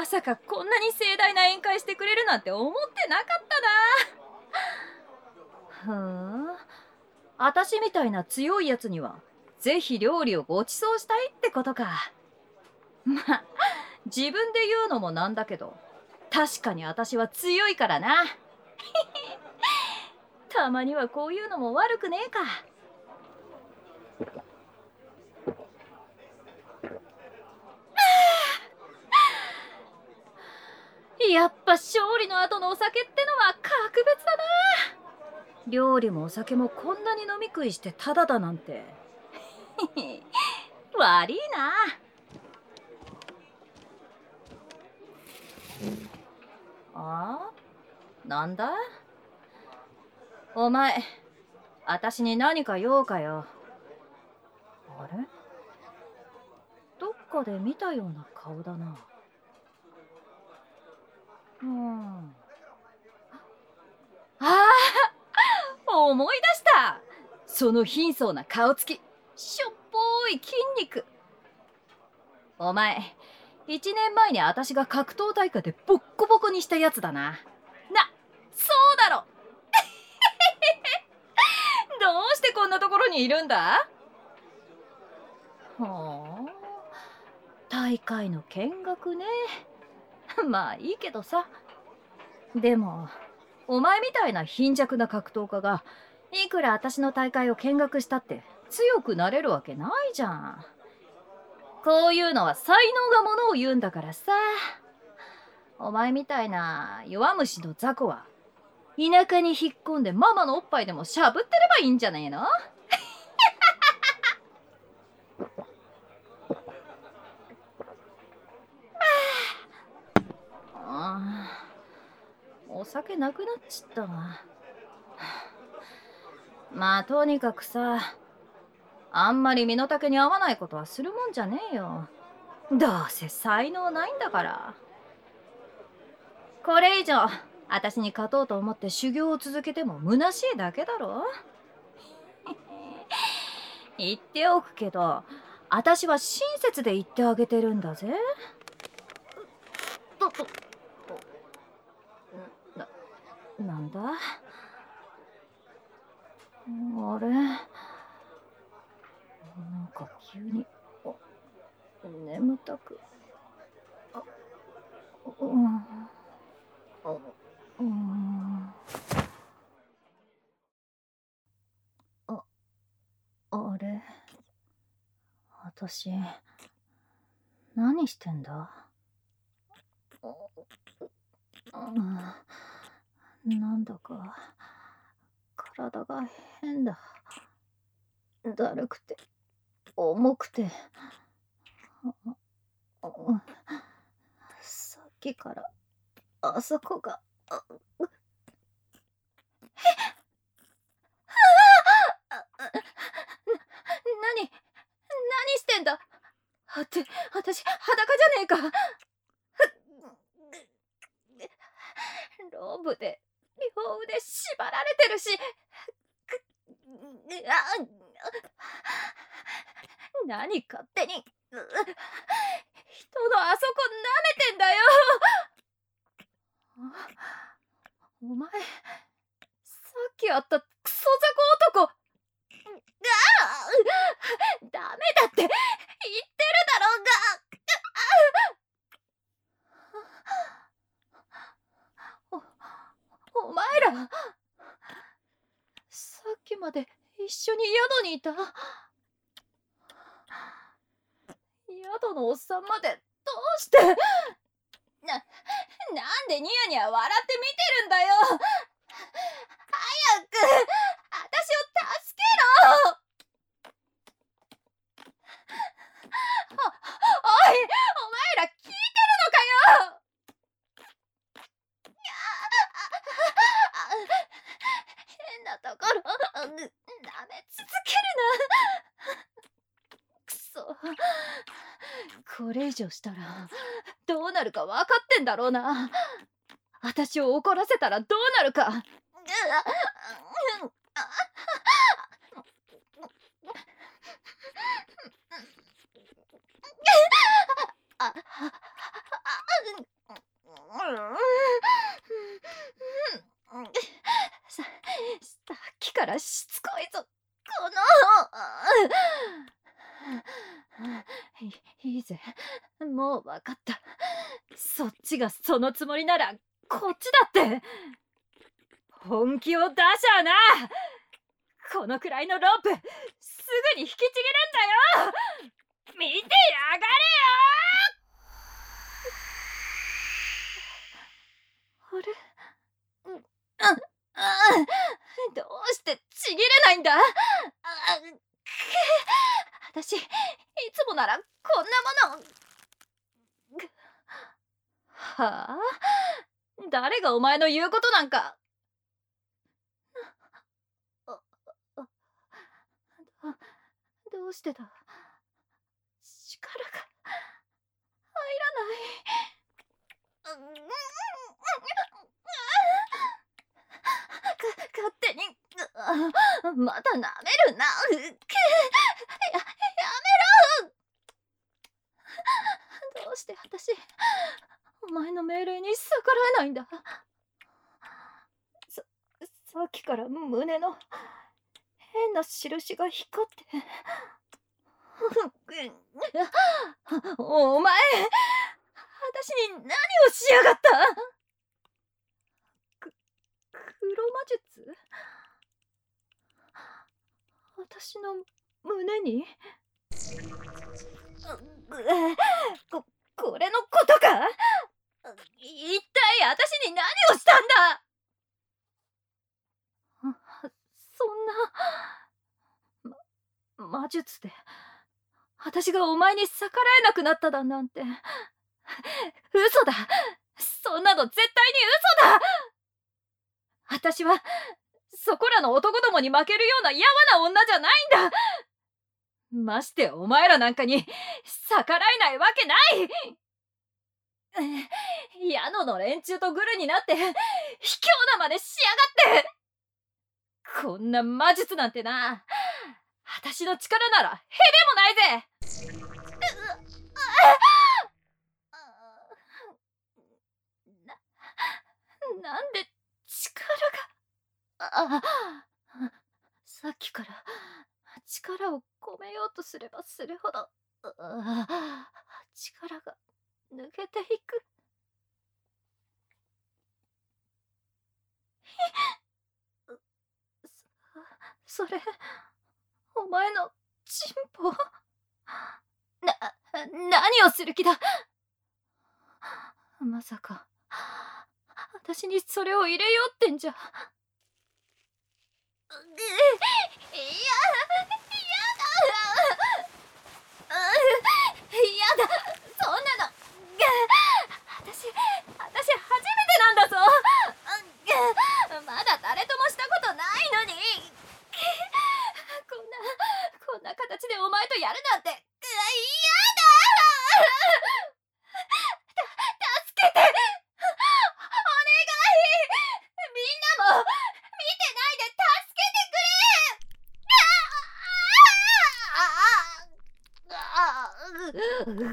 さかこんなに盛大な宴会してくれるなんて思ってなかったな。ふん、私みたいな強いやつにはぜひ料理をご馳走したいってことか。まあ自分で言うのもなんだけど、確かに私は強いからな。たまにはこういうのも悪くねえか。やっぱ勝利の後のお酒ってのは格別だな。料理もお酒もこんなに飲み食いしてタダだなんて悪いな。あ、なんだお前、私に何か用かよ。あれ、どっかで見たような顔だな。ああ、思い出した。その貧相な顔つき、しょっぽい筋肉。お前、1年前に私が格闘大会でボッコボコにしたやつだな。そうだろどうしてこんなところにいるんだ。はあ、大会の見学ね。まあいいけどさ。でもお前みたいな貧弱な格闘家がいくら私の大会を見学したって強くなれるわけないじゃん。こういうのは才能がものを言うんだからさ。お前みたいな弱虫の雑魚は田舎に引っ込んでママのおっぱいでもしゃぶってればいいんじゃねえの。お酒なくなっちったわ。まあとにかくさ、あんまり身の丈に合わないことはするもんじゃねえよ。どうせ才能ないんだから。これ以上私に勝とうと思って修行を続けても虚しいだけだろ。言っておくけど、私は親切で言ってあげてるんだぜ。なんだあれ、なんか急に眠たく。あれ、私何してんだ。なんだか体が変だ。だるくて重くて、さっきからあそこが。何してんだって私裸じゃねえか。ローブで両腕縛られてるし。何勝手に人のあそこ舐めてんだよ。お前、さっき会ったクソ雑魚男。ダメだって言ってるだろうが。お前らさっきまで一緒に宿にいた。宿のおっさんまでどうして。なんでニヤニヤ笑って見てるんだよ。早く私を助けろ。おい、お前ら聞いてるのかよ。変なところ舐め続けるな。くそ、これ以上したらどうなるか分かってんだろうな。私を怒らせたらどうなるか。 さっきからしつこいぞ、この。いいぜ、もうわかった。そっちがそのつもりならこっちだって。本気を出しゃあな。このくらいのロープすぐに引きちぎるんだよ。見てやがれよ。あれ、どうしてちぎれないんだ。私いつもならこんなもの。はあ、誰がお前の言うことなんか。どうしてだ。力が入らない。勝手にまだ舐めるな。やめろ。どうして私お前の命令に逆らえないんだ。さっきから胸の変な印が光って。お前、私に何をしやがった。黒魔術？私の胸に？これのことか。一体私に何をしたんだ。そんな魔術で私がお前に逆らえなくなっただなんて嘘だ。そんなの絶対に嘘だ。私はそこらの男どもに負けるようなやわな女じゃないんだ。ましてお前らなんかに逆らえないわけない。矢野の連中とグルになって卑怯なまでしやがって。こんな魔術なんてな、私の力ならへでもないぜ。なんで力が。さっきから力を込めようとすればするほど力が抜けていく。それお前のチンポ？何をする気だ。まさか私にそれを入れようってんじゃ。やだ、そんなの。私初めてなんだぞ。まだ誰ともしたことないのに。こんな形でお前とやるなんて。やだ。助けて。お願い。みんなも見てないで助けてくれ。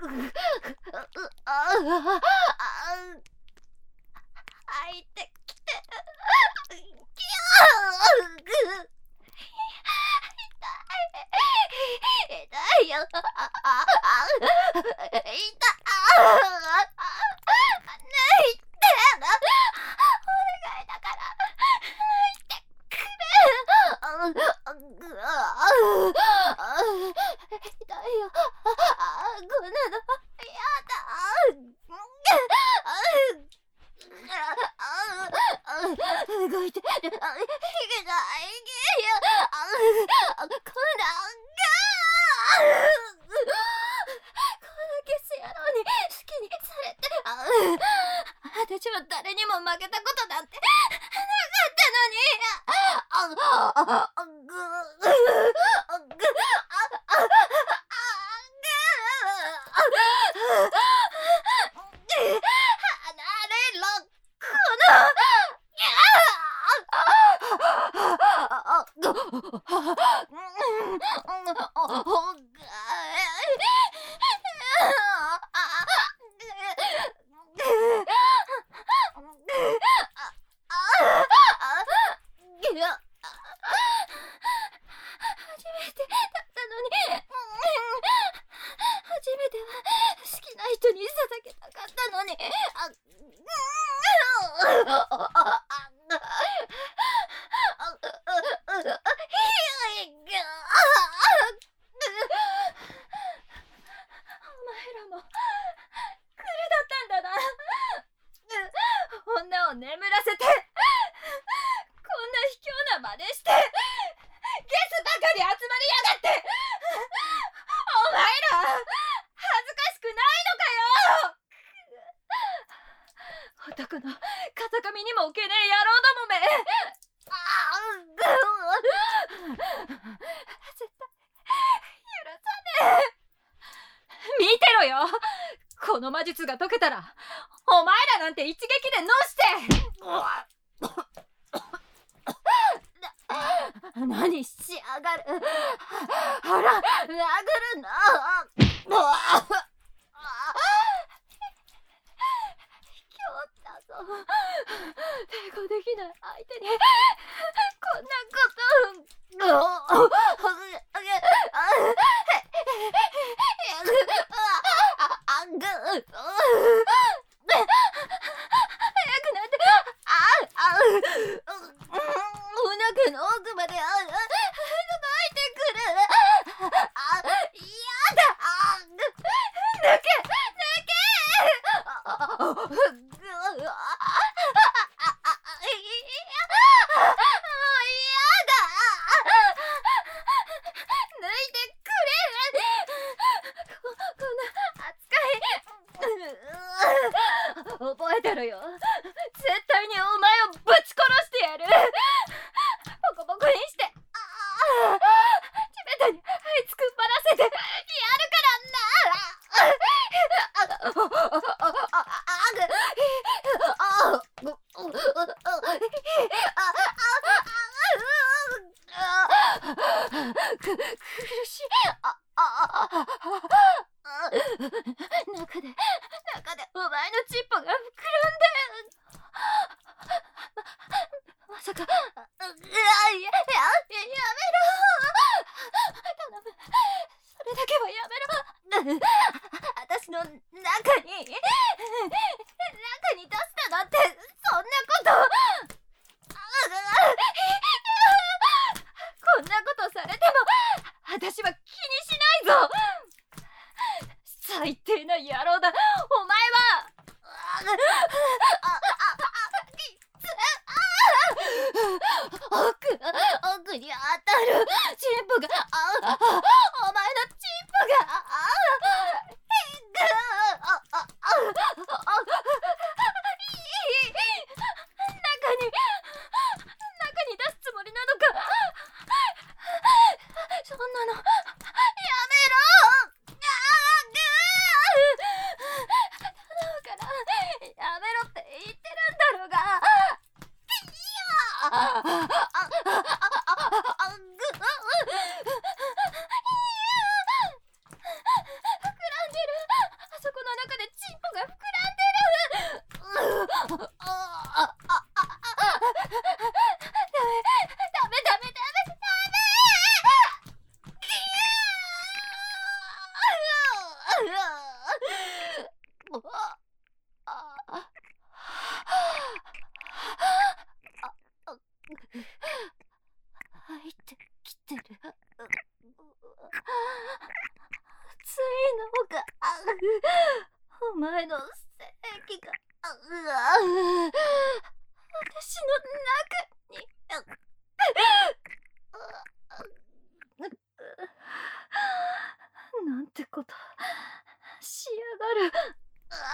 入ってきて。痛いよ。痛い。抜いて。お願いだから抜いてくれ。痛いよ。こんなのやだ。動いて。いけない。こんなゲス野郎に好きにされて。私は誰にも負けたことなんてなかったのに。離れろ、この。 女を眠らせて、こんな卑怯な真似して、ゲスばかり集まりやがって。お前ら恥ずかしくないのかよ。男の風上にも置けねえ野郎どもめ。絶対許さねえ。見てろよ、この魔術が解けたらお前らなんて一撃でのして何しやがる。ほら殴るな。卑怯だぞ。抵抗できない相手にこんなこと。お腹の奥まで届いてくる。やだ。抜け。覚えてろよ。絶対にお前をぶち殺してやる。ボコボコにして、地べたに這いつくばらせてやるからな。苦しい。中でお前のチッポが膨らんで。まさか。やめろ。頼む、それだけはやめろ。私の中に出したなんてそんなこと。こんなことされても私は気にしないぞ。最低な野郎だお前は。奥に当たるチンポが。お前のチンポが。中に出すつもりなのか。そんなのやめろ。頼むからやめろって言ってるんだろうが。膨らんでる。あそこの中でチンポが膨らんでる。ダメ。入ってきてる。熱いのが。お前の精液が私の中に。なんてことしやがる。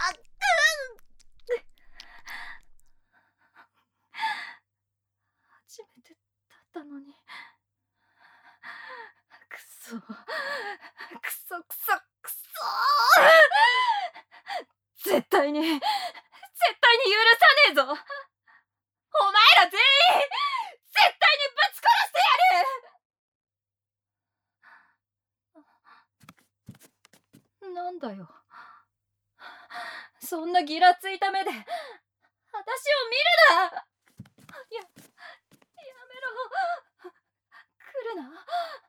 初めてだったのに。くそ絶対に許さねえぞ。お前ら全員絶対にぶち殺してやる。なんだよ、そんなギラついた目で私を見るな。やめろ。来るな。